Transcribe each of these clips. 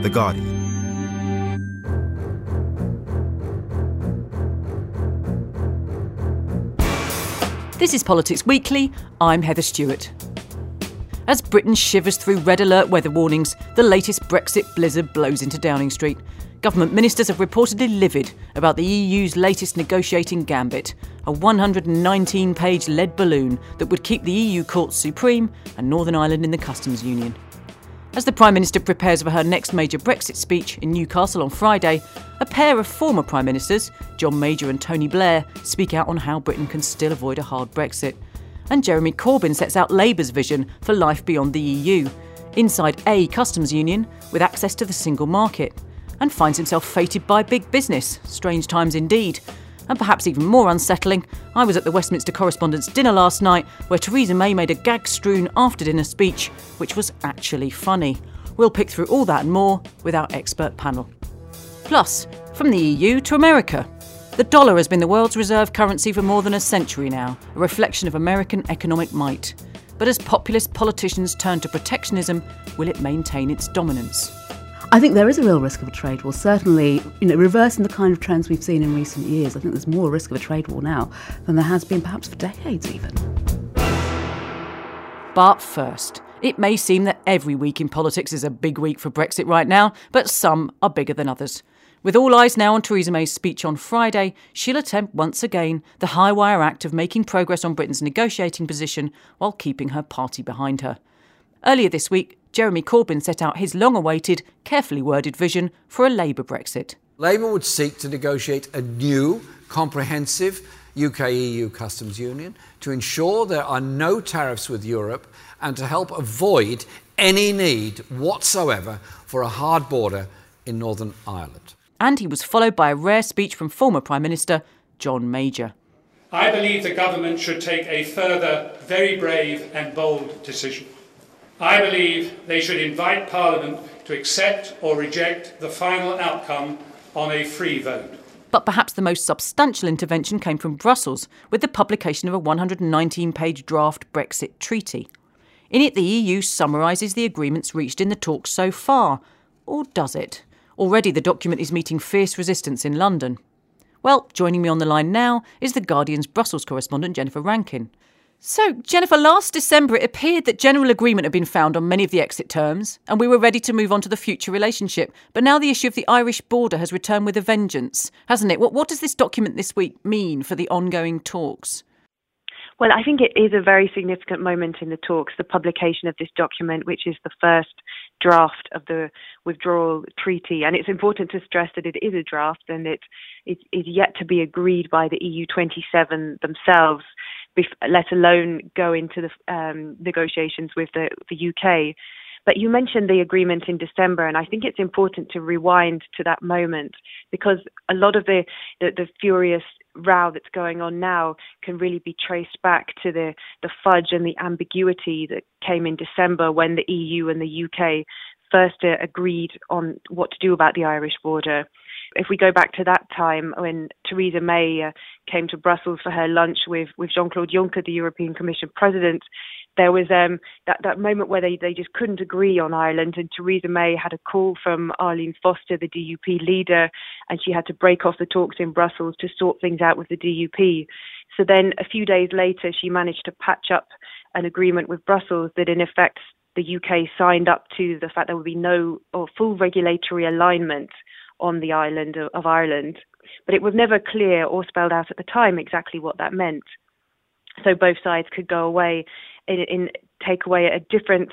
The Guardian. This is Politics Weekly. I'm Heather Stewart. As Britain shivers through red alert weather warnings, the latest Brexit blizzard blows into Downing Street. Government ministers are reportedly livid about the EU's latest negotiating gambit, a 119-page lead balloon that would keep the EU courts supreme and Northern Ireland in the customs union. As the Prime Minister prepares for her next major Brexit speech in Newcastle on Friday, a pair of former Prime Ministers, John Major and Tony Blair, speak out on how Britain can still avoid a hard Brexit. And Jeremy Corbyn sets out Labour's vision for life beyond the EU, inside a customs union with access to the single market, and finds himself fated by big business. Strange times indeed. And perhaps even more unsettling, I was at the Westminster Correspondents' dinner last night where Theresa May made a gag-strewn after-dinner speech, which was actually funny. We'll pick through all that and more with our expert panel. Plus, from the EU to America. The dollar has been the world's reserve currency for more than a century now, a reflection of American economic might. But as populist politicians turn to protectionism, will it maintain its dominance? I think there is a real risk of a trade war, certainly, reversing the kind of trends we've seen in recent years. I think there's more risk of a trade war now than there has been perhaps for decades even. But first, it may seem that every week in politics is a big week for Brexit right now, but some are bigger than others. With all eyes now on Theresa May's speech on Friday, she'll attempt once again the high-wire act of making progress on Britain's negotiating position while keeping her party behind her. Earlier this week, Jeremy Corbyn set out his long-awaited, carefully worded vision for a Labour Brexit. Labour would seek to negotiate a new, comprehensive UK-EU customs union to ensure there are no tariffs with Europe and to help avoid any need whatsoever for a hard border in Northern Ireland. And he was followed by a rare speech from former Prime Minister John Major. I believe the government should take a further, very brave and bold decision. I believe they should invite Parliament to accept or reject the final outcome on a free vote. But perhaps the most substantial intervention came from Brussels with the publication of a 119-page draft Brexit treaty. In it, the EU summarises the agreements reached in the talks so far. Or does it? Already the document is meeting fierce resistance in London. Well, joining me on the line now is The Guardian's Brussels correspondent Jennifer Rankin. So, Jennifer, last December it appeared that general agreement had been found on many of the exit terms and we were ready to move on to the future relationship. But now the issue of the Irish border has returned with a vengeance, hasn't it? What does this document this week mean for the ongoing talks? Well, I think it is a very significant moment in the talks, the publication of this document, which is the first draft of the withdrawal treaty. And it's important to stress that it is a draft and it is yet to be agreed by the EU 27 themselves, let alone go into the negotiations with the UK. But you mentioned the agreement in December, and I think it's important to rewind to that moment because a lot of the furious row that's going on now can really be traced back to the fudge and the ambiguity that came in December when the EU and the UK first agreed on what to do about the Irish border. If we go back to that time when Theresa May came to Brussels for her lunch with Jean-Claude Juncker, the European Commission President, there was that moment where they just couldn't agree on Ireland, and Theresa May had a call from Arlene Foster, the DUP leader, and she had to break off the talks in Brussels to sort things out with the DUP. So then a few days later, she managed to patch up an agreement with Brussels that in effect the UK signed up to the fact there would be no or full regulatory alignment on the island of Ireland. But it was never clear or spelled out at the time exactly what that meant. So both sides could go away and take away a different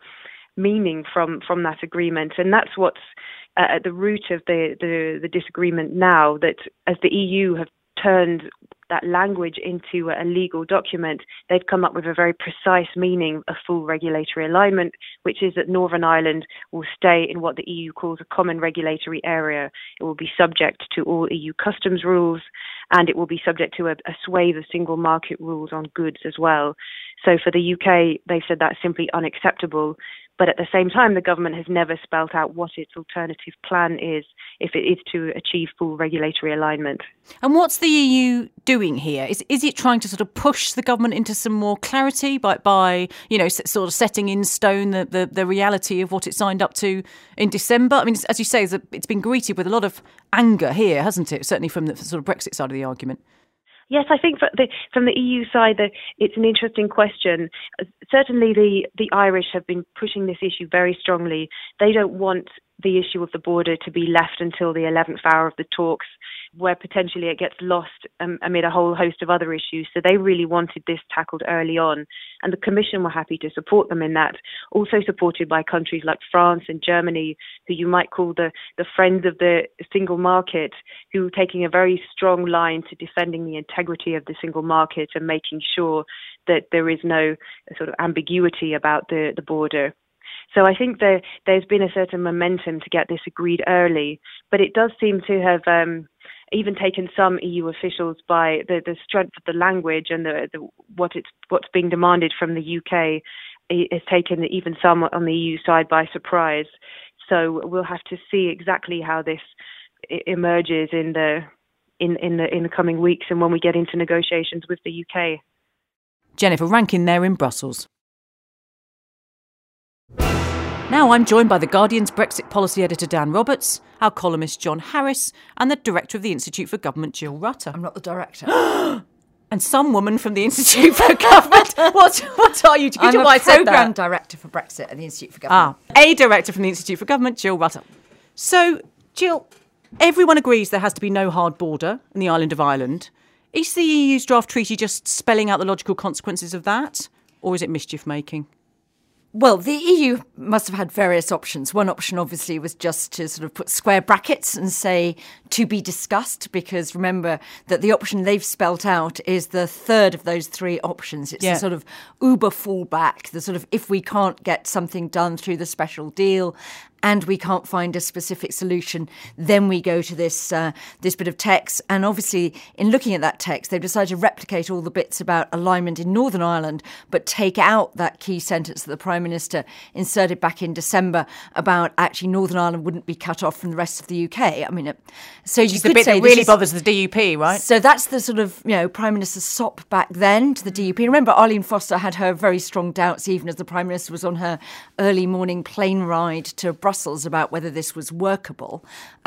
meaning from that agreement. And that's what's at the root of the disagreement now, that as the EU have turned that language into a legal document, they've come up with a very precise meaning of full regulatory alignment, which is that Northern Ireland will stay in what the EU calls a common regulatory area. It will be subject to all EU customs rules, and it will be subject to a swathe of single market rules on goods as well. So for the UK, they've said that's simply unacceptable. But at the same time, the government has never spelt out what its alternative plan is if it is to achieve full regulatory alignment. And what's the EU doing doing here? Is it trying to sort of push the government into some more clarity by sort of setting in stone the reality of what it signed up to in December? I mean, as you say, it's been greeted with a lot of anger here, hasn't it? Certainly from the sort of Brexit side of the argument. Yes, I think from the EU side, it's an interesting question. Certainly, the Irish have been pushing this issue very strongly. They don't want the issue of the border to be left until the 11th hour of the talks, where potentially it gets lost amid a whole host of other issues. So they really wanted this tackled early on. And the Commission were happy to support them in that, also supported by countries like France and Germany, who you might call the friends of the single market, who are taking a very strong line to defending the integrity of the single market and making sure that there is no sort of ambiguity about the border. So I think there's been a certain momentum to get this agreed early, but it does seem to have even taken some EU officials by the strength of the language and what's being demanded from the UK. It has taken even some on the EU side by surprise. So we'll have to see exactly how this emerges in the coming weeks and when we get into negotiations with the UK. Jennifer Rankin there in Brussels. Now I'm joined by The Guardian's Brexit policy editor Dan Roberts, our columnist John Harris, and the director of the Institute for Government, Jill Rutter. I'm not the director. And some woman from the Institute for Government. What are you? I'm a programme director for Brexit at the Institute for Government. A director from the Institute for Government, Jill Rutter. So, Jill, everyone agrees there has to be no hard border in the island of Ireland. Is the EU's draft treaty just spelling out the logical consequences of that, or is it mischief-making? Well, the EU must have had various options. One option, obviously, was just to sort of put square brackets and say to be discussed, because remember that the option they've spelt out is the third of those three options. It's the sort of Uber fallback, the sort of if we can't get something done through the special deal and we can't find a specific solution, then we go to this bit of text. And obviously, in looking at that text, they've decided to replicate all the bits about alignment in Northern Ireland, but take out that key sentence that the Prime Minister inserted back in December about actually Northern Ireland wouldn't be cut off from the rest of the UK. I mean, so you could bit say that really bothers the DUP, right? So that's the sort of, Prime Minister's sop back then to the DUP. Remember, Arlene Foster had her very strong doubts, even as the Prime Minister was on her early morning plane ride to Brussels about whether this was workable.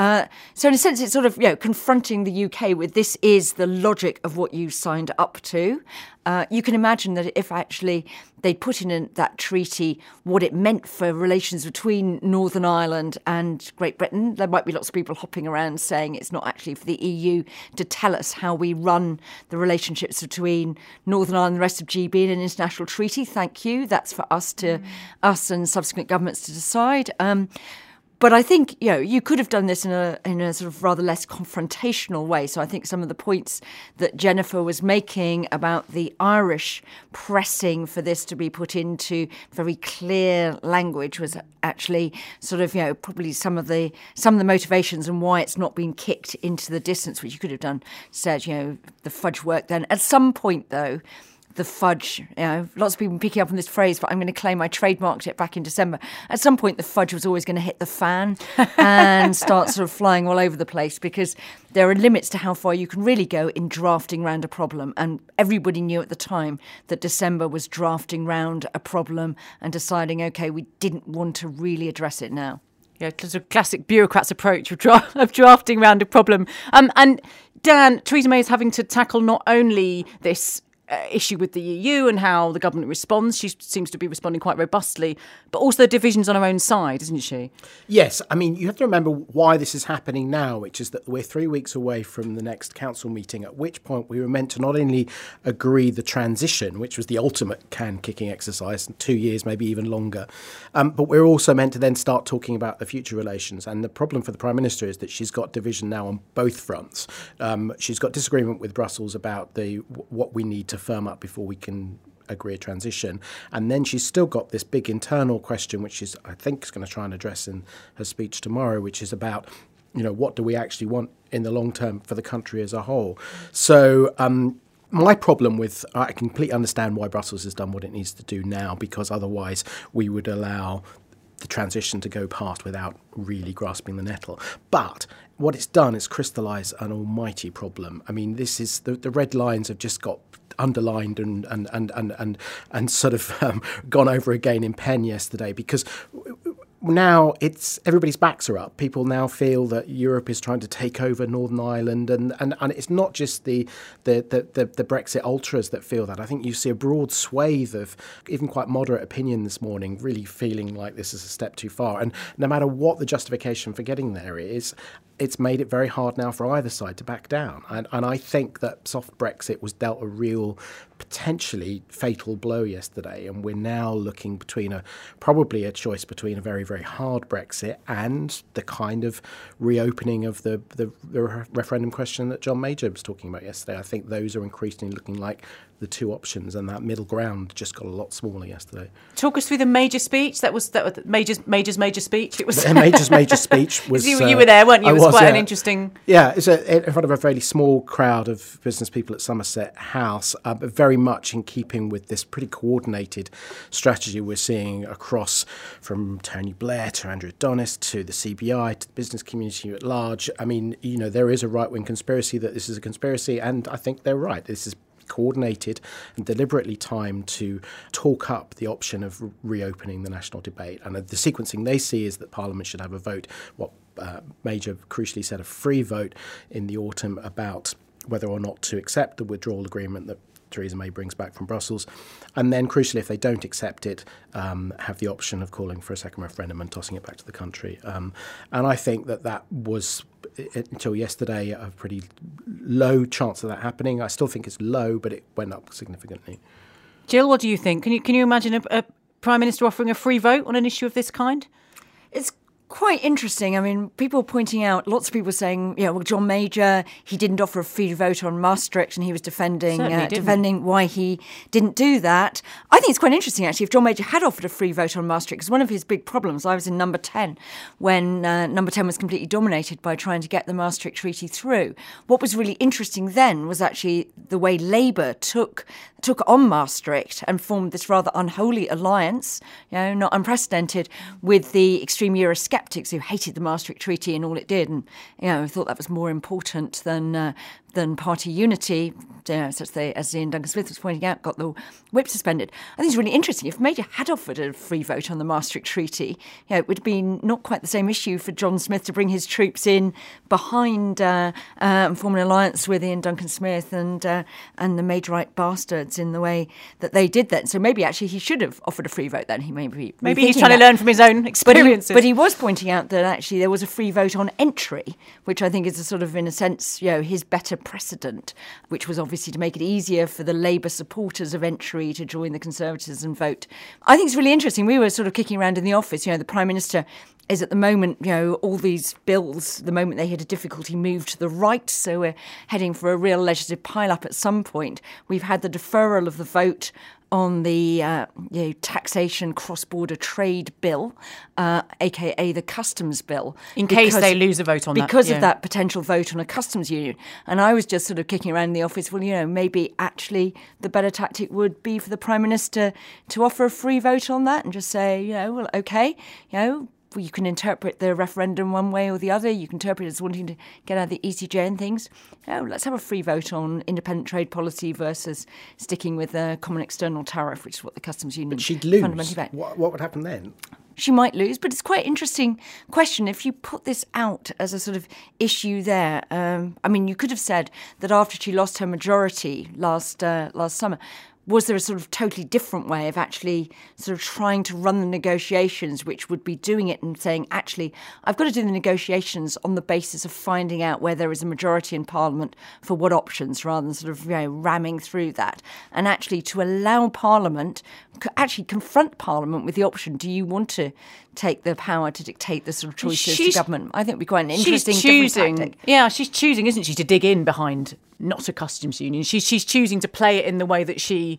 So in a sense, it's sort of, confronting the UK with this is the logic of what you signed up to. You can imagine that if actually they'd put in that treaty what it meant for relations between Northern Ireland and Great Britain, there might be lots of people hopping around saying it's not actually for the EU to tell us how we run the relationships between Northern Ireland and the rest of GB in an international treaty. Thank you. That's for us and subsequent governments to decide. But I think, you could have done this in a sort of rather less confrontational way. So I think some of the points that Jennifer was making about the Irish pressing for this to be put into very clear language was actually sort of, probably some of the motivations and why it's not been kicked into the distance, which you could have done, said, the fudge work then. At some point, though, the fudge, lots of people picking up on this phrase, but I'm going to claim I trademarked it back in December. At some point, the fudge was always going to hit the fan and start sort of flying all over the place, because there are limits to how far you can really go in drafting round a problem. And everybody knew at the time that December was drafting round a problem and deciding, OK, we didn't want to really address it now. Yeah, because a classic bureaucrat's approach of drafting round a problem. And Dan, Theresa May is having to tackle not only this issue with the EU and how the government responds. She seems to be responding quite robustly, but also divisions on her own side, isn't she? Yes. I mean, you have to remember why this is happening now, which is that we're 3 weeks away from the next council meeting, at which point we were meant to not only agree the transition, which was the ultimate can-kicking exercise, 2 years, maybe even longer, but we're also meant to then start talking about the future relations. And the problem for the Prime Minister is that she's got division now on both fronts. She's got disagreement with Brussels about what we need to firm up before we can agree a transition. And then she's still got this big internal question, which is, I think, is going to try and address in her speech tomorrow, which is about, what do we actually want in the long term for the country as a whole? So my problem with, I completely understand why Brussels has done what it needs to do now, because otherwise we would allow the transition to go past without really grasping the nettle. But what it's done is crystallise an almighty problem. I mean, this is the red lines have just got underlined and sort of gone over again in pen yesterday, because now it's everybody's backs are up. People now feel that Europe is trying to take over Northern Ireland, and it's not just the Brexit ultras that feel that. I think you see a broad swathe of even quite moderate opinion this morning really feeling like this is a step too far. And no matter what the justification for getting there is, it's made it very hard now for either side to back down. And I think that soft Brexit was dealt a real, potentially fatal blow yesterday. And we're now looking between probably a choice between a very, very hard Brexit and the kind of reopening of the referendum question that John Major was talking about yesterday. I think those are increasingly looking like the two options, and that middle ground just got a lot smaller yesterday. Talk us through the Major speech. That was Major's major speech. It was Major's major speech was. You were there, weren't you? It was quite an interesting. Yeah, it's in front of a fairly small crowd of business people at Somerset House, but very much in keeping with this pretty coordinated strategy we're seeing across from Tony Blair to Andrew Adonis to the CBI to the business community at large. I mean, there is a right-wing conspiracy that this is a conspiracy, and I think they're right. This is coordinated and deliberately timed to talk up the option of reopening the national debate. And the sequencing they see is that Parliament should have a vote, what Major crucially said, a free vote in the autumn about whether or not to accept the withdrawal agreement that Theresa May brings back from Brussels. And then, crucially, if they don't accept it, have the option of calling for a second referendum and tossing it back to the country. And I think that was, until yesterday, a pretty low chance of that happening. I still think it's low, but it went up significantly. Jill, what do you think? Can you imagine a Prime Minister offering a free vote on an issue of this kind? It's quite interesting. I mean, people pointing out, lots of people saying, well, John Major, he didn't offer a free vote on Maastricht, and he was defending why he didn't do that. I think it's quite interesting, actually, if John Major had offered a free vote on Maastricht, because one of his big problems, I was in number 10, when number 10 was completely dominated by trying to get the Maastricht Treaty through. What was really interesting then was actually the way Labour took on Maastricht and formed this rather unholy alliance, not unprecedented, with the extreme Eurosceptics who hated the Maastricht Treaty and all it did, and thought that was more important than party unity, such as Ian Duncan Smith was pointing out, got the whip suspended. I think it's really interesting. If Major had offered a free vote on the Maastricht Treaty, it would have been not quite the same issue for John Smith to bring his troops in behind and form an alliance with Ian Duncan Smith and the Majorite bastards in the way that they did then. So maybe actually he should have offered a free vote then. Maybe he's trying to learn from his own experiences. But he was pointing out that actually there was a free vote on entry, which I think is a sort of, in a sense, his better precedent, which was obviously to make it easier for the Labour supporters of entry to join the Conservatives and vote. I think it's really interesting. We were sort of kicking around in the office, the Prime Minister is at the moment, all these bills, the moment they hit a difficulty, move to the right. So we're heading for a real legislative pile-up at some point. We've had the deferral of the vote on the taxation cross-border trade bill, a.k.a. the customs bill. In case they lose a vote on that. Because of that potential vote on a customs union. And I was just sort of kicking around in the office, maybe actually the better tactic would be for the Prime Minister to offer a free vote on that and just say, well, OK, you can interpret the referendum one way or the other. You can interpret it as wanting to get out of the ECJ and things. Let's have a free vote on independent trade policy versus sticking with a common external tariff, which is what the customs union fundamentally about. What would happen then? She might lose, but it's quite an interesting question. If you put this out as a sort of issue there, you could have said that after she lost her majority last summer, was there a sort of totally different way of actually sort of trying to run the negotiations, which would be doing it and saying, actually, I've got to do the negotiations on the basis of finding out where there is a majority in Parliament for what options, rather than sort of ramming through that. And actually to allow Parliament, actually confront Parliament with the option, do you want to take the power to dictate the sort of choices to government? I think it would be quite an interesting tactic. Yeah, she's choosing, isn't she, to dig in behind not a customs union. She's choosing to play it in the way that she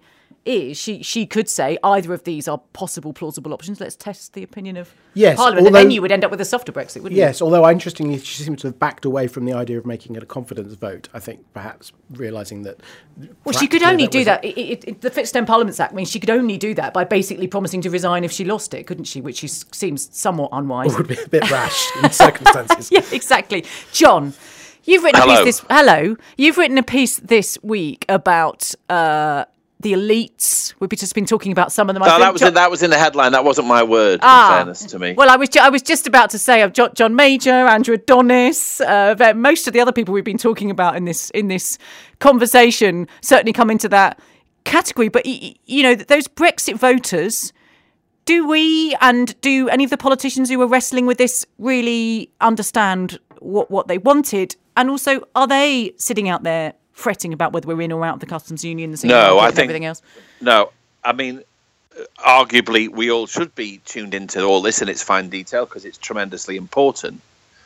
is she could say either of these are possible plausible options. Let's test the opinion of Yes, Parliament, and then you would end up with a softer Brexit, wouldn't you? Yes, although interestingly, she seems to have backed away from the idea of making it a confidence vote. I think perhaps realising that. Well, she could only do that. The Fixed Term Parliaments Act means she could only do that by basically promising to resign if she lost it, couldn't she? Which seems somewhat unwise. It would be a bit rash in the circumstances. Yeah, exactly. John, you've written a piece You've written a piece this week about the elites. We've just been talking about some of them. No, that was in the headline. That wasn't my word, in fairness to me. Well, I was just about to say, I've John Major, Andrew Adonis, most of the other people we've been talking about in this conversation certainly come into that category. But, you know, those Brexit voters, do we and do any of the politicians who were wrestling with this really understand what they wanted? And also, are they sitting out there fretting about whether we're in or out of the customs union and everything else? No, I mean, arguably we all should be tuned into all this in its fine detail because it's tremendously important.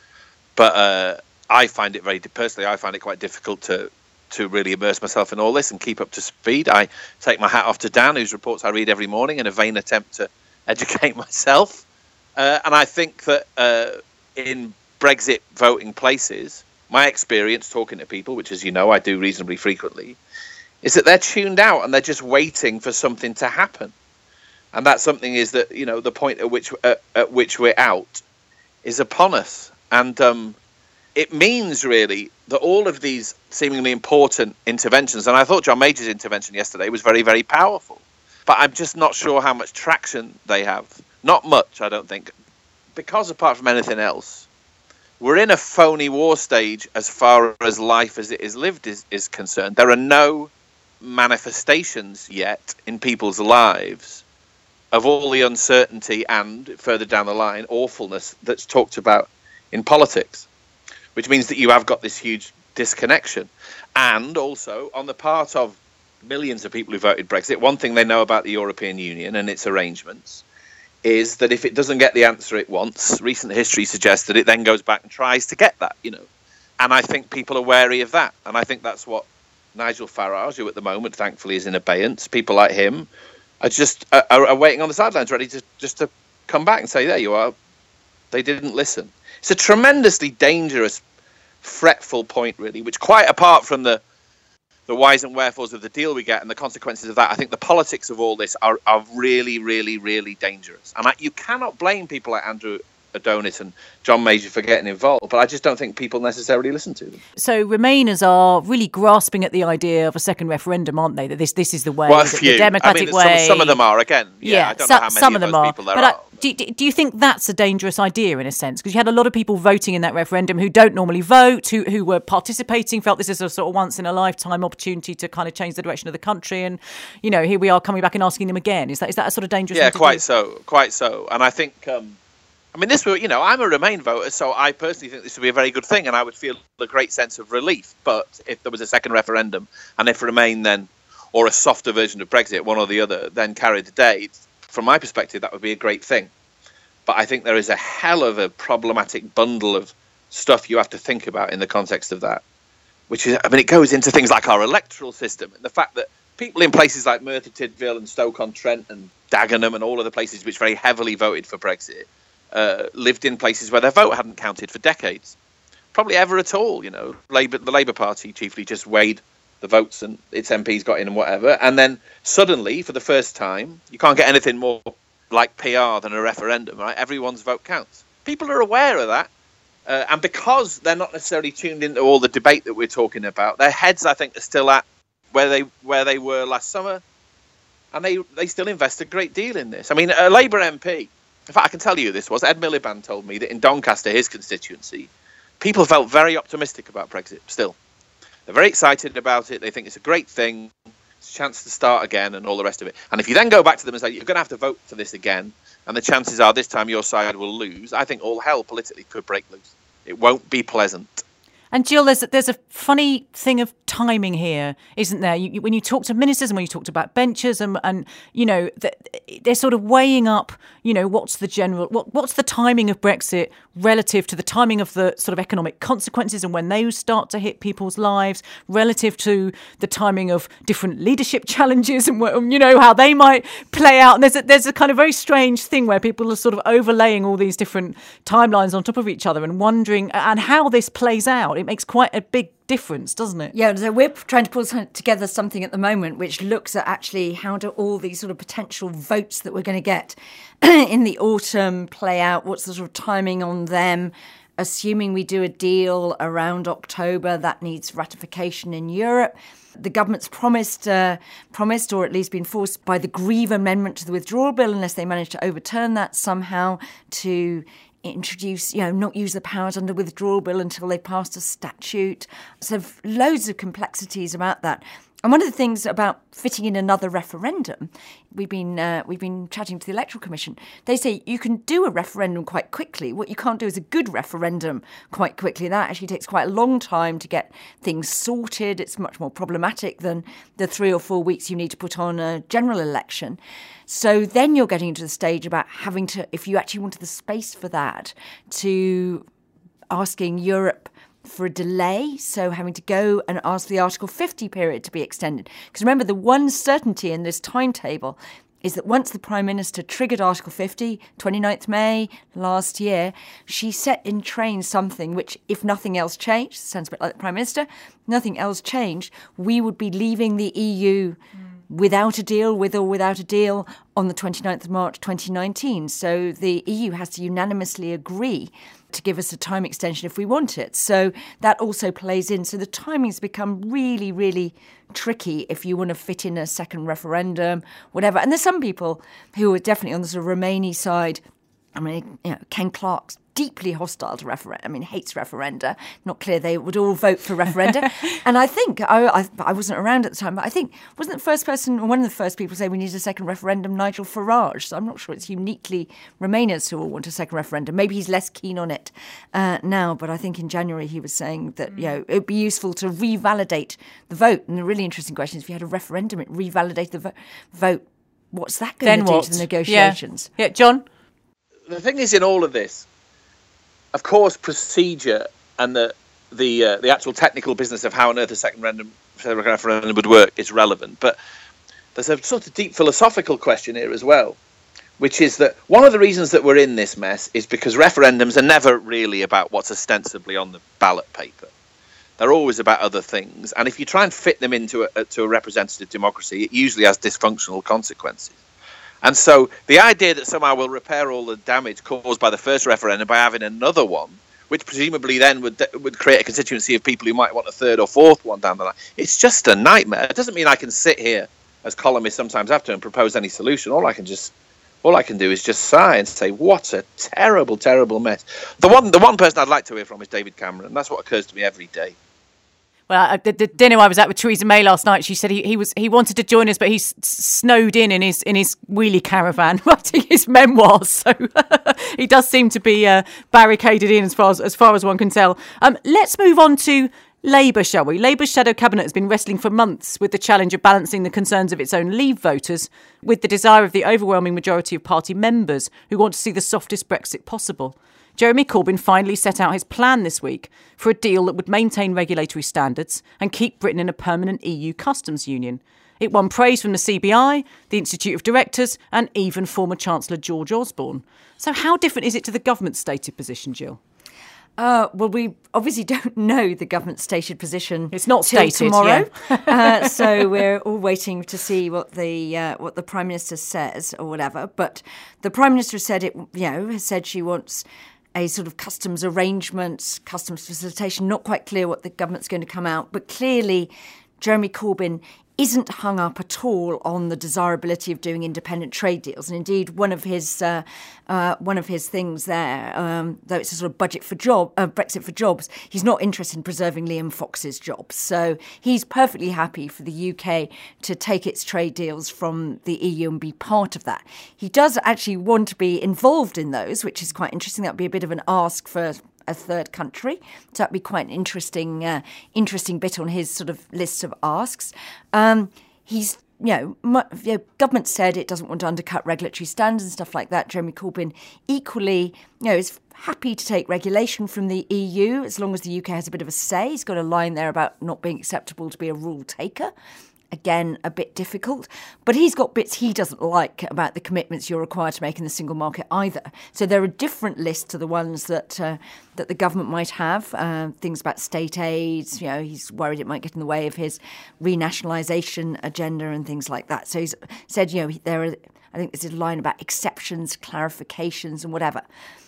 But I find it quite difficult to really immerse myself in all this and keep up to speed. I take my hat off to Dan, whose reports I read every morning in a vain attempt to educate myself. And I think that in Brexit voting places, my experience talking to people, which, as you know, I do reasonably frequently, is that they're tuned out and they're just waiting for something to happen. And that something is that, you know, the point at which we're out is upon us. And it means really that all of these seemingly important interventions, and I thought John Major's intervention yesterday was very, very powerful, but I'm just not sure how much traction they have. Not much, I don't think, because apart from anything else, we're in a phony war stage as far as life as it is lived is concerned. There are no manifestations yet in people's lives of all the uncertainty and, further down the line, awfulness that's talked about in politics, which means that you have got this huge disconnection. And also, on the part of millions of people who voted Brexit, one thing they know about the European Union and its arrangements is that if it doesn't get the answer it wants, recent history suggests that it then goes back and tries to get that, you know. And I think people are wary of that. And I think that's what Nigel Farage, who at the moment, thankfully, is in abeyance, people like him are just are waiting on the sidelines, ready to come back and say, there you are. They didn't listen. It's a tremendously dangerous, fretful point, really, which, quite apart from the whys and wherefores of the deal we get and the consequences of that, I think the politics of all this are really, really, really dangerous. And you cannot blame people like Andrew Adonis and John Major for getting involved, but I just don't think people necessarily listen to them. So Remainers are really grasping at the idea of a second referendum, aren't they? That this is the way, the democratic way. Some of them are, again. I don't know how many some of those them people there are. Do you think that's a dangerous idea in a sense? Because you had a lot of people voting in that referendum who don't normally vote, who were participating, felt this is a sort of once in a lifetime opportunity to kind of change the direction of the country, and you know, here we are coming back and asking them again. Is that a sort of dangerous thing to do? Quite so. And I think I mean, this will, you know, I'm a Remain voter, so I personally think this would be a very good thing, and I would feel a great sense of relief. But if there was a second referendum, and if Remain then, or a softer version of Brexit, one or the other, then carried the day, from my perspective, that would be a great thing. But I think there is a hell of a problematic bundle of stuff you have to think about in the context of that, which is, I mean, it goes into things like our electoral system, and the fact that people in places like Merthyr Tydfil and Stoke-on-Trent and Dagenham and all of the places which very heavily voted for Brexit, lived in places where their vote hadn't counted for decades, probably ever at all. You know, the Labour Party chiefly just weighed the votes and its MPs got in and whatever, and then suddenly, for the first time, you can't get anything more like PR than a referendum, right? Everyone's vote counts. People are aware of that, and because they're not necessarily tuned into all the debate that we're talking about, their heads, I think, are still at where they were last summer, and they still invest a great deal in this. I mean, a Labour MP. In fact, I can tell you who this was. Ed Miliband told me that in Doncaster, his constituency, people felt very optimistic about Brexit still. They're very excited about it. They think it's a great thing. It's a chance to start again and all the rest of it. And if you then go back to them and say, you're going to have to vote for this again, and the chances are this time your side will lose, I think all hell politically could break loose. It won't be pleasant. And Jill, there's a funny thing of timing here, isn't there? When you talk to ministers and when you talk to backbenchers and they're sort of weighing up, what's the timing of Brexit relative to the timing of the sort of economic consequences and when those start to hit people's lives, relative to the timing of different leadership challenges and how they might play out. And there's a kind of very strange thing where people are sort of overlaying all these different timelines on top of each other and wondering and how this plays out. It makes quite a big difference, doesn't it? Yeah, so we're trying to pull together something at the moment which looks at actually how do all these sort of potential votes that we're going to get in the autumn play out, what's the sort of timing on them, assuming we do a deal around October that needs ratification in Europe. The government's promised, or at least been forced by the Grieve Amendment to the Withdrawal Bill, unless they manage to overturn that somehow, to introduce, not use the powers under Withdrawal Bill until they passed a statute. So loads of complexities about that. And one of the things about fitting in another referendum, we've been chatting to the Electoral Commission. They say you can do a referendum quite quickly. What you can't do is a good referendum quite quickly. That actually takes quite a long time to get things sorted. It's much more problematic than the 3 or 4 weeks you need to put on a general election. So then you're getting into the stage about having to, if you actually wanted the space for that, to asking Europe for a delay, so having to go and ask the Article 50 period to be extended. Because remember, the one certainty in this timetable is that once the Prime Minister triggered Article 50, 29th May last year, she set in train something which, if nothing else changed, sounds a bit like the Prime Minister, nothing else changed, we would be leaving the EU without a deal, with or without a deal, on the 29th of March 2019. So the EU has to unanimously agree to give us a time extension if we want it. So that also plays in. So the timings become really, really tricky if you want to fit in a second referendum, whatever. And there's some people who are definitely on the sort of Remainy side. I mean, Ken Clarke's deeply hostile to referenda. I mean, hates referenda. Not clear they would all vote for referenda. And I think, I wasn't around at the time, but I think, wasn't the first person, or one of the first people to say we need a second referendum, Nigel Farage? So I'm not sure it's uniquely Remainers who all want a second referendum. Maybe he's less keen on it now, but I think in January he was saying that, it would be useful to revalidate the vote. And the really interesting question is, if you had a referendum, it revalidated the vote, what's that going to do to the negotiations? Yeah, John? The thing is, in all of this, of course, procedure and the actual technical business of how on earth a second referendum would work is relevant. But there's a sort of deep philosophical question here as well, which is that one of the reasons that we're in this mess is because referendums are never really about what's ostensibly on the ballot paper. They're always about other things. And if you try and fit them into a representative democracy, it usually has dysfunctional consequences. And so the idea that somehow we'll repair all the damage caused by the first referendum by having another one, which presumably then would create a constituency of people who might want a third or fourth one down the line, it's just a nightmare. It doesn't mean I can sit here, as columnists sometimes have to, and propose any solution. All I can do is just sigh and say, what a terrible, terrible mess. The one person I'd like to hear from is David Cameron. That's what occurs to me every day. Well, the dinner I was at with Theresa May last night, she said he wanted to join us, but he's snowed in his wheelie caravan writing his memoirs. So he does seem to be barricaded in as far as one can tell. Let's move on to Labour, shall we? Labour's shadow cabinet has been wrestling for months with the challenge of balancing the concerns of its own Leave voters with the desire of the overwhelming majority of party members who want to see the softest Brexit possible. Jeremy Corbyn finally set out his plan this week for a deal that would maintain regulatory standards and keep Britain in a permanent EU customs union. It won praise from the CBI, the Institute of Directors, and even former Chancellor George Osborne. So how different is it to the government's stated position, Jill? Well, we obviously don't know the government's stated position. It's not stated tomorrow, so we're all waiting to see what the Prime Minister says or whatever. But the Prime Minister has said she wants a sort of customs arrangements, customs facilitation. Not quite clear what the government's going to come out, but clearly Jeremy Corbyn isn't hung up at all on the desirability of doing independent trade deals. And indeed, one of his things there, though it's a sort of Brexit for jobs, he's not interested in preserving Liam Fox's jobs. So he's perfectly happy for the UK to take its trade deals from the EU and be part of that. He does actually want to be involved in those, which is quite interesting. That would be a bit of an ask for a third country. So that'd be quite an interesting bit on his sort of list of asks. He's government said it doesn't want to undercut regulatory standards and stuff like that. Jeremy Corbyn equally, is happy to take regulation from the EU as long as the UK has a bit of a say. He's got a line there about not being acceptable to be a rule taker. Again, a bit difficult. But he's got bits he doesn't like about the commitments you're required to make in the single market either. So there are different lists to the ones that the government might have. Things about state aids. He's worried it might get in the way of his renationalisation agenda and things like that. So he's said, there are, I think there's a line about exceptions, clarifications and whatever.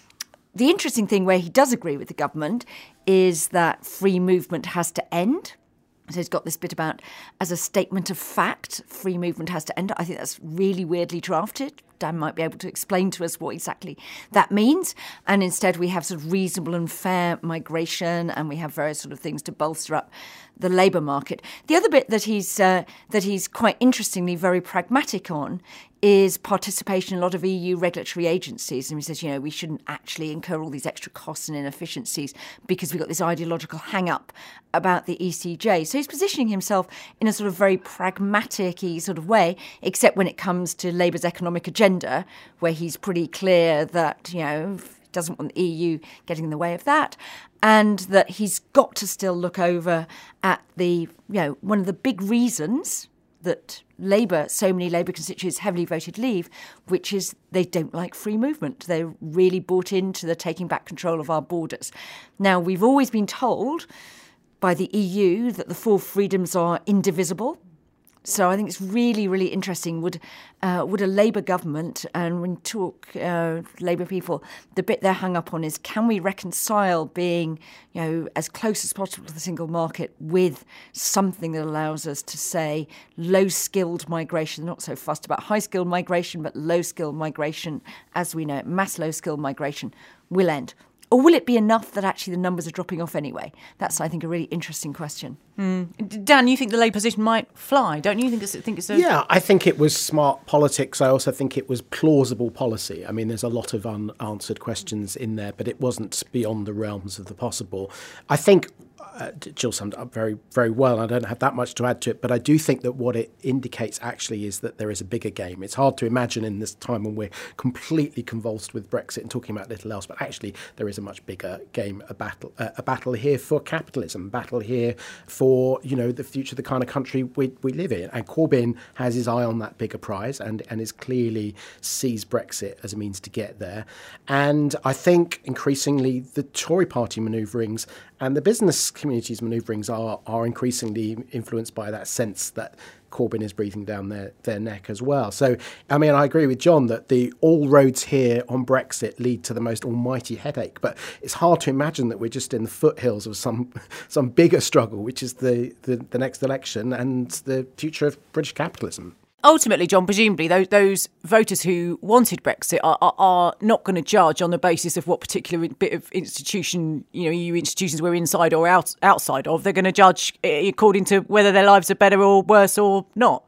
The interesting thing where he does agree with the government is that free movement has to end. So he's got this bit about, as a statement of fact, free movement has to end. I think that's really weirdly drafted. Dan might be able to explain to us what exactly that means. And instead we have sort of reasonable and fair migration, and we have various sort of things to bolster up the labour market. The other bit that he's quite interestingly very pragmatic on is participation in a lot of EU regulatory agencies. And he says, we shouldn't actually incur all these extra costs and inefficiencies because we've got this ideological hang-up about the ECJ. So he's positioning himself in a sort of very pragmatic-y sort of way, except when it comes to Labour's economic agenda, where he's pretty clear that, he doesn't want the EU getting in the way of that, and that he's got to still look over at the, one of the big reasons that so many Labour constituents heavily voted Leave, which is they don't like free movement. They're really bought into the taking back control of our borders. Now, we've always been told by the EU that the four freedoms are indivisible. So I think it's really, really interesting. Would a Labour government, and when you talk Labour people, the bit they're hung up on is, can we reconcile being, as close as possible to the single market with something that allows us to say low-skilled migration, not so fussed about high-skilled migration, but low-skilled migration, as we know it, mass low-skilled migration will end. Or will it be enough that actually the numbers are dropping off anyway? That's, I think, a really interesting question. Dan, you think the Labour position might fly, don't you? Yeah, I think it was smart politics. I also think it was plausible policy. I mean, there's a lot of unanswered questions in there, but it wasn't beyond the realms of the possible. I think Jill summed it up very, very well. I don't have that much to add to it, but I do think that what it indicates actually is that there is a bigger game. It's hard to imagine in this time when we're completely convulsed with Brexit and talking about little else, but actually there is a much bigger game, a battle here for capitalism, a battle here for, the future of the kind of country we live in. And Corbyn has his eye on that bigger prize and is clearly sees Brexit as a means to get there. And I think increasingly the Tory party manoeuvrings and the business community's manoeuvrings are increasingly influenced by that sense that Corbyn is breathing down their neck as well. So, I mean, I agree with John that all roads here on Brexit lead to the most almighty headache, but it's hard to imagine that we're just in the foothills of some bigger struggle, which is the next election and the future of British capitalism. Ultimately, John, presumably those voters who wanted Brexit are not going to judge on the basis of what particular bit of institution, EU institutions we're inside or outside of. They're going to judge according to whether their lives are better or worse or not.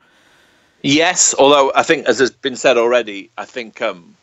Yes, although I think, as has been said already, I think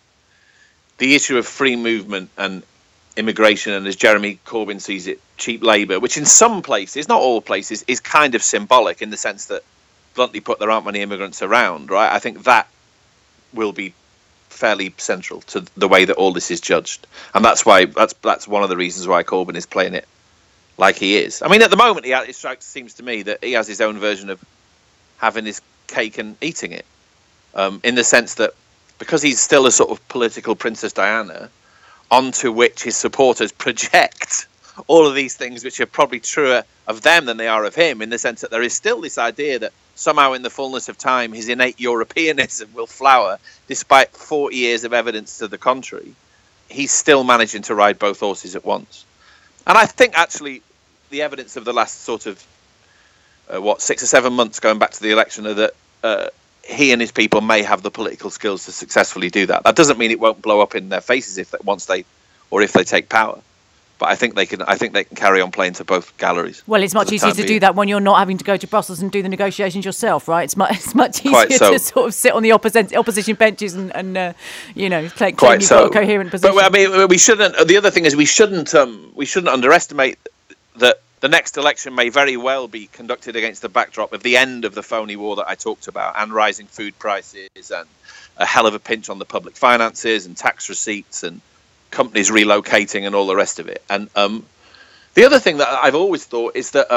the issue of free movement and immigration, and as Jeremy Corbyn sees it, cheap labour, which in some places, not all places, is kind of symbolic in the sense that, bluntly put, there aren't many immigrants around, right? I think that will be fairly central to the way that all this is judged, and that's why that's one of the reasons why Corbyn is playing it like he is. I mean, at the moment, it seems to me that he has his own version of having his cake and eating it, in the sense that because he's still a sort of political Princess Diana, onto which his supporters project all of these things which are probably truer of them than they are of him, in the sense that there is still this idea that somehow in the fullness of time his innate Europeanism will flower despite 40 years of evidence to the contrary. He's still managing to ride both horses at once. And I think actually the evidence of the last sort of 6 or 7 months going back to the election are that he and his people may have the political skills to successfully do that. That doesn't mean it won't blow up in their faces if they take power. But I think they can carry on playing to both galleries. Well, it's much easier to do that when you're not having to go to Brussels and do the negotiations yourself, right? It's much easier to sort of sit on the opposition benches and claim you've got a coherent position. But I mean, we shouldn't. The other thing is we shouldn't underestimate that the next election may very well be conducted against the backdrop of the end of the phony war that I talked about, and rising food prices, and a hell of a pinch on the public finances, and tax receipts, and companies relocating, and all the rest of it. And the other thing that I've always thought is that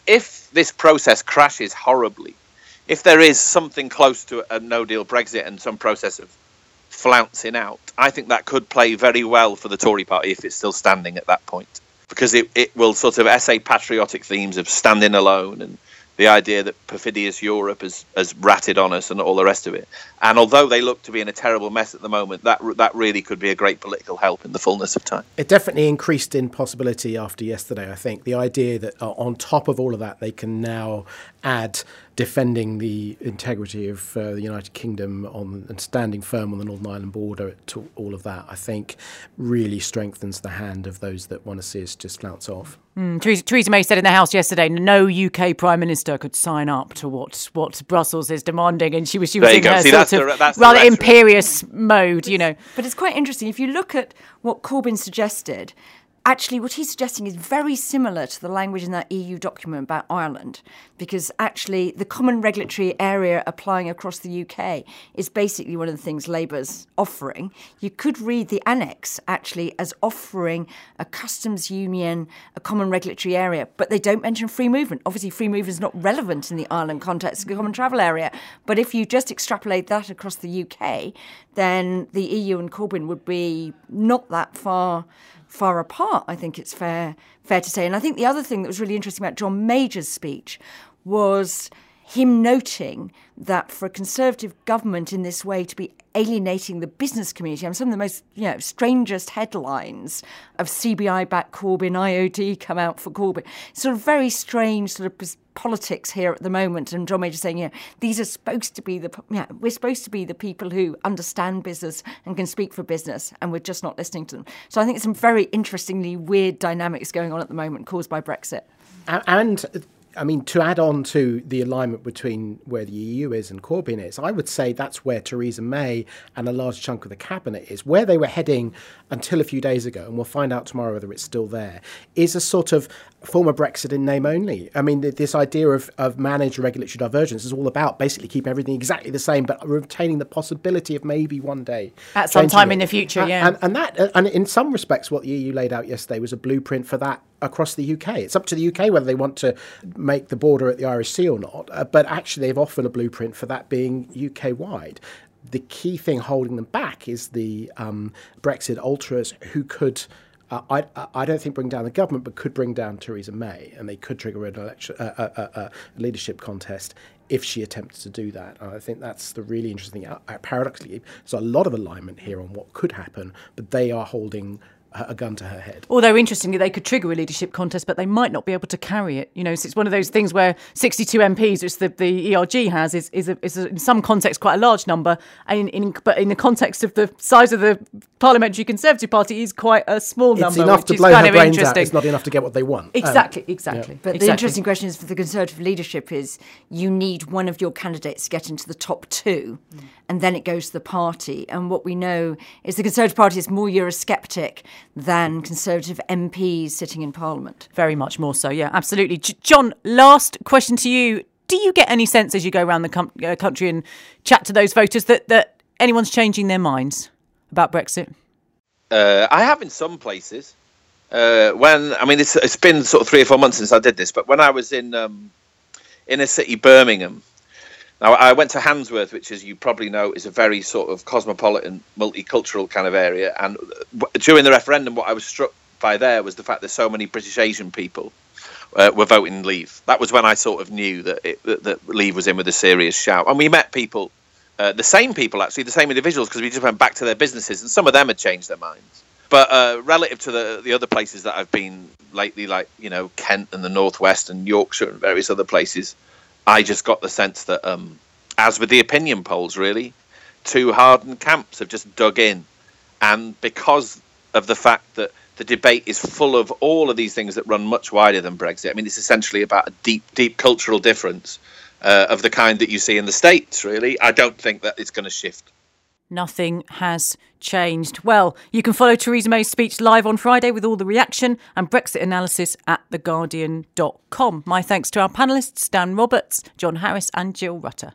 if this process crashes horribly, if there is something close to a no-deal Brexit and some process of flouncing out, I think that could play very well for the Tory party if it's still standing at that point, because it will sort of essay patriotic themes of standing alone and the idea that perfidious Europe has ratted on us and all the rest of it. And although they look to be in a terrible mess at the moment, that really could be a great political help in the fullness of time. It definitely increased in possibility after yesterday, I think. The idea that on top of all of that, they can now add defending the integrity of the United Kingdom and standing firm on the Northern Ireland border to all of that, I think really strengthens the hand of those that want to see us just flounce off. Theresa May said in the House yesterday no UK Prime Minister could sign up to what Brussels is demanding, and she was in her sort of rather imperious mode, But it's quite interesting. If you look at what Corbyn suggested, actually, what he's suggesting is very similar to the language in that EU document about Ireland, because actually the common regulatory area applying across the UK is basically one of the things Labour's offering. You could read the annex actually as offering a customs union, a common regulatory area, but they don't mention free movement. Obviously, free movement is not relevant in the Ireland context of the common travel area. But if you just extrapolate that across the UK, then the EU and Corbyn would be not that far apart, I think it's fair to say. And I think the other thing that was really interesting about John Major's speech was him noting that for a Conservative government in this way to be alienating the business community, some of the most strangest headlines of CBI back Corbyn, IOD come out for Corbyn, sort of very strange sort of politics here at the moment. And John Major saying, these are supposed to be we're supposed to be the people who understand business and can speak for business, and we're just not listening to them. So I think there's some very interestingly weird dynamics going on at the moment caused by Brexit. And I mean, to add on to the alignment between where the EU is and Corbyn is, I would say that's where Theresa May and a large chunk of the cabinet is. Where they were heading until a few days ago, and we'll find out tomorrow whether it's still there, is a sort of former Brexit in name only. I mean, this idea of managed regulatory divergence is all about basically keeping everything exactly the same, but retaining the possibility of maybe one day at some time in the future, And in some respects, what the EU laid out yesterday was a blueprint for that across the UK. It's up to the UK whether they want to make the border at the Irish Sea or not, but actually they've offered a blueprint for that being UK-wide. The key thing holding them back is the Brexit ultras who could, I don't think bring down the government, but could bring down Theresa May, and they could trigger an election, a leadership contest if she attempts to do that. I think that's the really interesting thing. Paradoxically, there's a lot of alignment here on what could happen, but they are holding a gun to her head. Although, interestingly, they could trigger a leadership contest, but they might not be able to carry it. So it's one of those things where 62 MPs, which the ERG has, is in some context quite a large number, but in the context of the size of the Parliamentary Conservative Party, is quite a small number. It's enough to blow her brains out. It's not enough to get what they want. Exactly. But the interesting question is for the Conservative leadership is you need one of your candidates to get into the top two, and then it goes to the party. And what we know is the Conservative Party is more Eurosceptic than Conservative MPs sitting in Parliament. Very much more so, yeah, absolutely. John, last question to you. Do you get any sense as you go around the country and chat to those voters that anyone's changing their minds about Brexit? I have in some places. It's been sort of 3 or 4 months since I did this, but when I was in inner city Birmingham, now, I went to Handsworth, which, as you probably know, is a very sort of cosmopolitan, multicultural kind of area. And during the referendum, what I was struck by there was the fact that so many British Asian people were voting Leave. That was when I sort of knew that Leave was in with a serious shout. And we met people, the same individuals, because we just went back to their businesses, and some of them had changed their minds. But relative to the other places that I've been lately, like, Kent and the Northwest and Yorkshire and various other places, I just got the sense that, as with the opinion polls, really, two hardened camps have just dug in. And because of the fact that the debate is full of all of these things that run much wider than Brexit. I mean, it's essentially about a deep cultural difference of the kind that you see in the States, really. I don't think that it's going to shift. Nothing has changed. Well, you can follow Theresa May's speech live on Friday with all the reaction and Brexit analysis at theguardian.com. My thanks to our panellists, Dan Roberts, John Harris and Jill Rutter.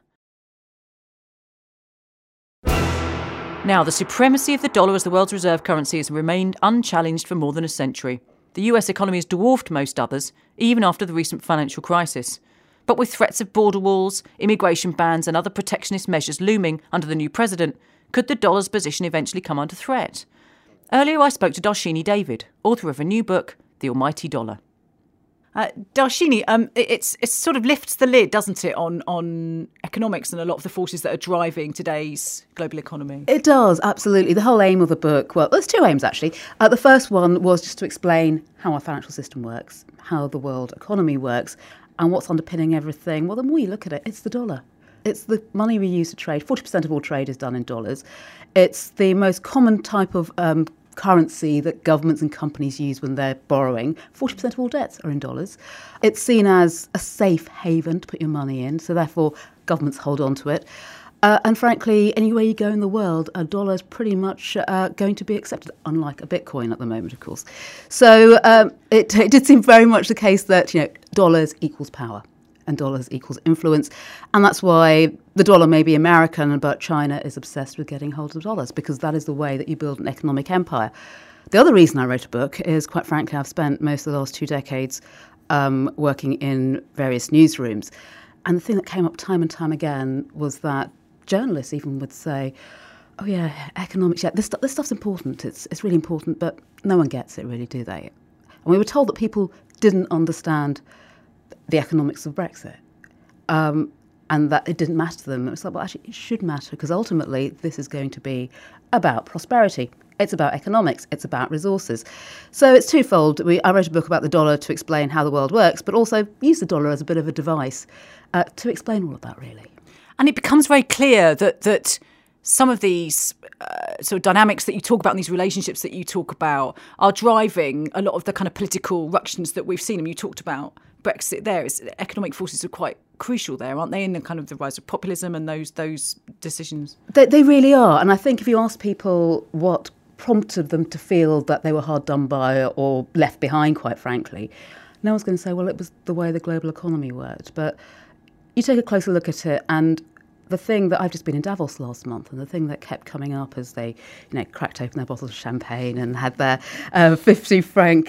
Now, the supremacy of the dollar as the world's reserve currency has remained unchallenged for more than a century. The US economy has dwarfed most others, even after the recent financial crisis. But with threats of border walls, immigration bans and other protectionist measures looming under the new president, could the dollar's position eventually come under threat? Earlier I spoke to Darshini David, author of a new book, The Almighty Dollar. Darshini, it sort of lifts the lid, doesn't it, on economics and a lot of the forces that are driving today's global economy? It does, absolutely. The whole aim of the book, well, there's two aims, actually. The first one was just to explain how our financial system works, how the world economy works, and what's underpinning everything. Well, the more you look at it, it's the dollar. It's the money we use to trade. 40% of all trade is done in dollars. It's the most common type of currency that governments and companies use when they're borrowing. 40% of all debts are in dollars. It's seen as a safe haven to put your money in, so therefore governments hold on to it. And frankly, anywhere you go in the world, a dollar is pretty much going to be accepted, unlike a Bitcoin at the moment, of course. So it did seem very much the case that, dollars equals power and dollars equals influence. And that's why the dollar may be American, but China is obsessed with getting hold of dollars, because that is the way that you build an economic empire. The other reason I wrote a book is, quite frankly, I've spent most of the last 2 decades working in various newsrooms. And the thing that came up time and time again was that journalists even would say, oh yeah, economics, yeah, this stuff's important, it's really important, but no one gets it really, do they? And we were told that people didn't understand the economics of Brexit, and that it didn't matter to them. It's like, well, actually, it should matter, because ultimately this is going to be about prosperity. It's about economics. It's about resources. So it's twofold. I wrote a book about the dollar to explain how the world works, but also use the dollar as a bit of a device to explain all of that, really. And it becomes very clear that some of these sort of dynamics that you talk about and these relationships that you talk about are driving a lot of the kind of political ructions that we've seen. And you talked about Brexit there. Economic forces are quite crucial there, aren't they, in the kind of the rise of populism and those decisions? They really are. And I think if you ask people what prompted them to feel that they were hard done by or left behind, quite frankly, no one's going to say, well, it was the way the global economy worked. But you take a closer look at it, and the thing that I've just been in Davos last month, and the thing that kept coming up as they, cracked open their bottles of champagne and had their 50 franc,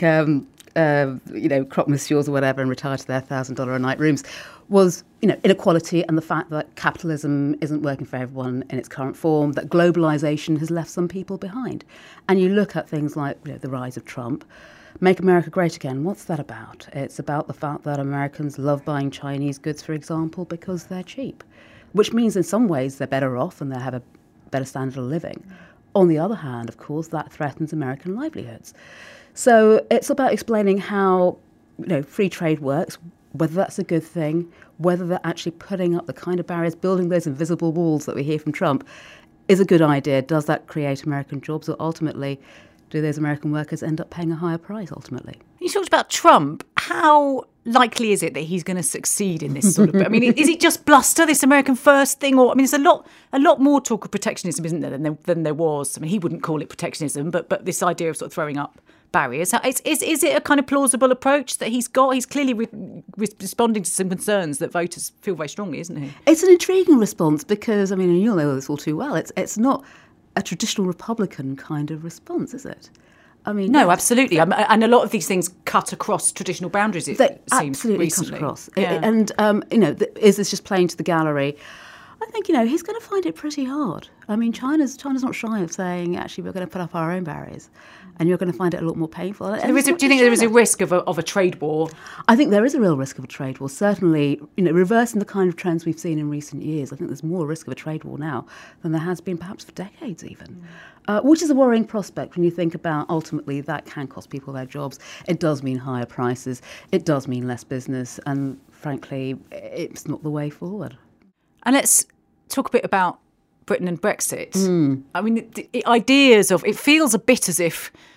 croque monsieurs or whatever, and retired to their $1,000 a night rooms, was, inequality and the fact that capitalism isn't working for everyone in its current form, that globalization has left some people behind. And you look at things like the rise of Trump. Make America Great Again. What's that about? It's about the fact that Americans love buying Chinese goods, for example, because they're cheap, which means in some ways they're better off and they have a better standard of living. On the other hand, of course, that threatens American livelihoods. So it's about explaining how free trade works, whether that's a good thing, whether they're actually putting up the kind of barriers, building those invisible walls that we hear from Trump, is a good idea. Does that create American jobs, or ultimately do those American workers end up paying a higher price ultimately? You talked about Trump. How likely is it that he's going to succeed in this sort of... I mean, is it just bluster, this American first thing? Or, I mean, there's a lot more talk of protectionism, isn't there, than there was? I mean, he wouldn't call it protectionism, but this idea of sort of throwing up barriers. Is it a kind of plausible approach that he's got? He's clearly responding to some concerns that voters feel very strongly, isn't he? It's an intriguing response because, I mean, and you'll know this all too well, it's not a traditional Republican kind of response, is it? I mean, no, absolutely. And a lot of these things cut across traditional boundaries, it seems, absolutely recently. Cut across. Yeah. And, is this just playing to the gallery? I think, he's going to find it pretty hard. I mean, China's not shy of saying, actually, we're going to put up our own barriers. And you're going to find it a lot more painful. Do you think there is a risk of a trade war? I think there is a real risk of a trade war. Certainly, reversing the kind of trends we've seen in recent years, I think there's more risk of a trade war now than there has been perhaps for decades even, which is a worrying prospect when you think about ultimately that can cost people their jobs. It does mean higher prices. It does mean less business. And frankly, it's not the way forward. And let's talk a bit about Britain and Brexit. I mean, the ideas of... It feels a bit as if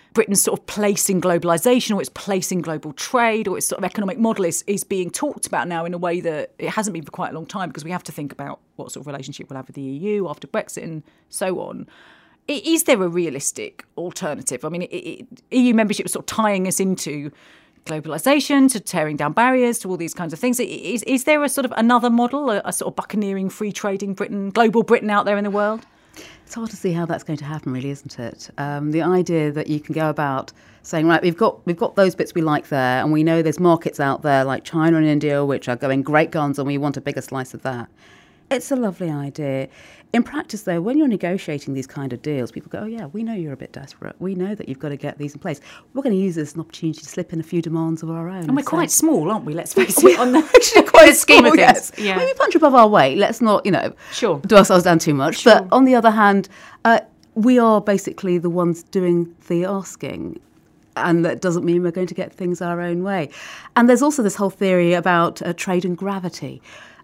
Britain's sort of place in globalisation or its place in global trade or its sort of economic model is being talked about now in a way that it hasn't been for quite a long time, because we have to think about what sort of relationship we'll have with the EU after Brexit and so on. Is there a realistic alternative? I mean, EU membership is sort of tying us into globalisation, to tearing down barriers, to all these kinds of things. Is there a sort of another model, a sort of buccaneering, free trading Britain, global Britain out there in the world? It's hard to see how that's going to happen, really, isn't it? The idea that you can go about saying, right, we've got those bits we like there, and we know there's markets out there like China and India which are going great guns, and we want a bigger slice of that. It's a lovely idea. In practice, though, when you're negotiating these kind of deals, people go, oh, yeah, we know you're a bit desperate. We know that you've got to get these in place. We're going to use this as an opportunity to slip in a few demands of our own. And we're quite small, aren't we? Let's face it. On the actually quite scheme of things. Yes. Yeah. I mean, we punch above our weight. Let's not, sure, do ourselves down too much. Sure. But on the other hand, we are basically the ones doing the asking. And that doesn't mean we're going to get things our own way. And there's also this whole theory about trade and gravity.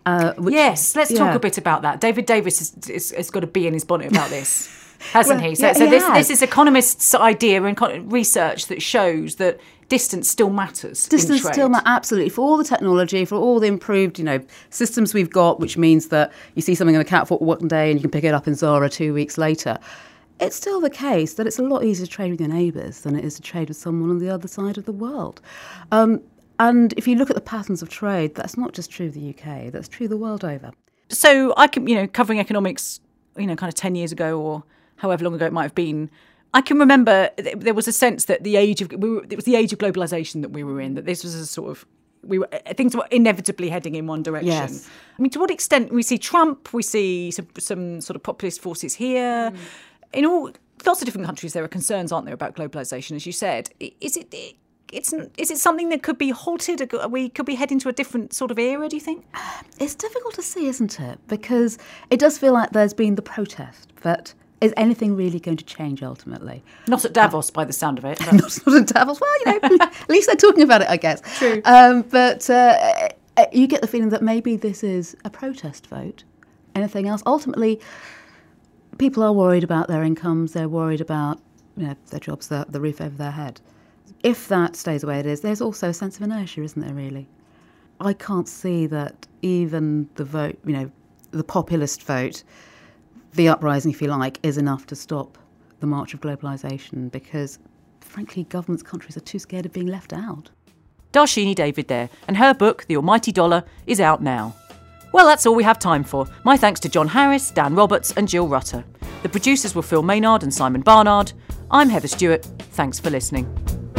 Yes, let's talk a bit about that. David Davis has got a bee in his bonnet about this, hasn't he? So this is economists' idea and research that shows that distance still matters. Distance still matters, absolutely. For all the technology, for all the improved, systems we've got, which means that you see something in the catwalk one day and you can pick it up in Zara 2 weeks later. It's still the case that it's a lot easier to trade with your neighbours than it is to trade with someone on the other side of the world. And if you look at the patterns of trade, that's not just true of the UK, that's true the world over. So I can, covering economics, kind of 10 years ago or however long ago it might have been, I can remember there was a sense that it was the age of globalisation that we were in, that this was a sort of, things were inevitably heading in one direction. Yes. I mean, to what extent we see Trump, we see some sort of populist forces here. In lots of different countries, there are concerns, aren't there, about globalisation, as you said. Is it something that could be halted? Could we head into a different sort of era, do you think? It's difficult to see, isn't it? Because it does feel like there's been the protest, but is anything really going to change ultimately? Not at Davos, by the sound of it. Not at Davos. Well, at least they're talking about it, I guess. True. But you get the feeling that maybe this is a protest vote. Anything else? Ultimately, people are worried about their incomes. They're worried about their jobs, the roof over their head. If that stays the way it is, there's also a sense of inertia, isn't there, really? I can't see that even the vote, the populist vote, the uprising, if you like, is enough to stop the march of globalisation because, frankly, governments, countries are too scared of being left out. Darshini David there, and her book, The Almighty Dollar, is out now. Well, that's all we have time for. My thanks to John Harris, Dan Roberts and Jill Rutter. The producers were Phil Maynard and Simon Barnard. I'm Heather Stewart. Thanks for listening.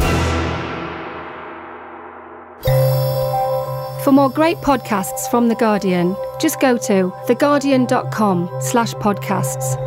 For more great podcasts from The Guardian, just go to theguardian.com/podcasts.